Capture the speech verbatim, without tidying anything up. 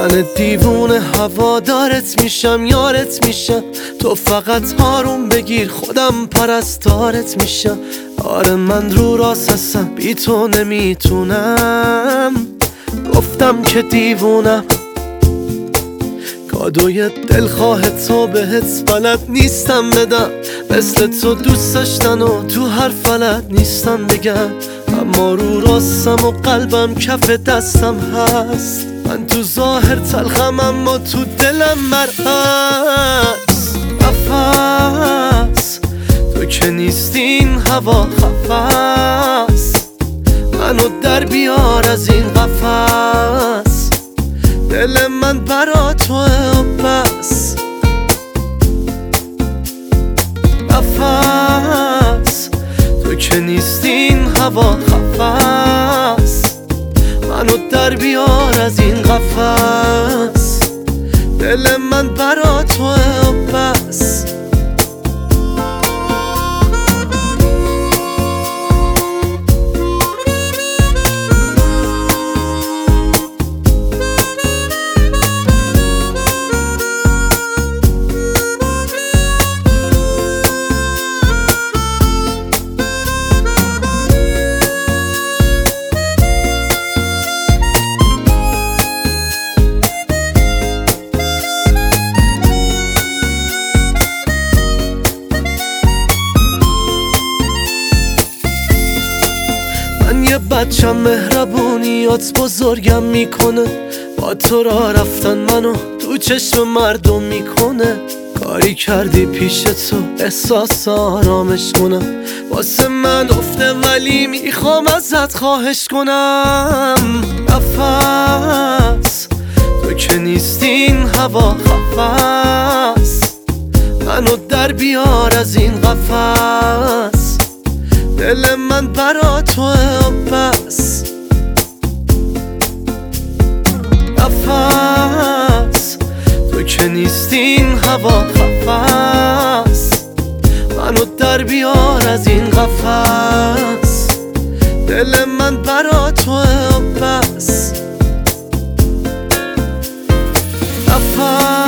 من دیوونه هوادارت میشم، یارت میشم، تو فقط آروم بگیر خودم پرستارت میشم. آره من رو راست هستم، بی تو نمیتونم، گفتم که دیوونم. کادوی دلخواه تو بهت بلد نیستم بدم، مثل تو دوست داشتن و تو هر فلت نیستم بگم. اما رو راستم و قلبم کف دستم هست، من تو ظاهر تلخم اما تو دلم مرهست. نفس تو که نیستی این هوا خفست، منو در بیار از این قفس، دل من برا توه و بس. نفس تو که نیستی این هوا خفست، منو در بیار از این قفس، دل من برا توه و بس. یه بچم مهربونیات بزرگم میکنه، با تو را رفتن منو تو چشم مردم میکنه. کاری کردی پیش تو احساس آرامش کنم، واسه من افته ولی میخوام ازت خواهش کنم. نفس تو که نیستی این هوا خفست، منو در بیار از این قفس، دل من برا توه و بس. نفس تو که نیستی این هوا خفست، منو در بیار از این قفس، دل من برا توه و بس. نفس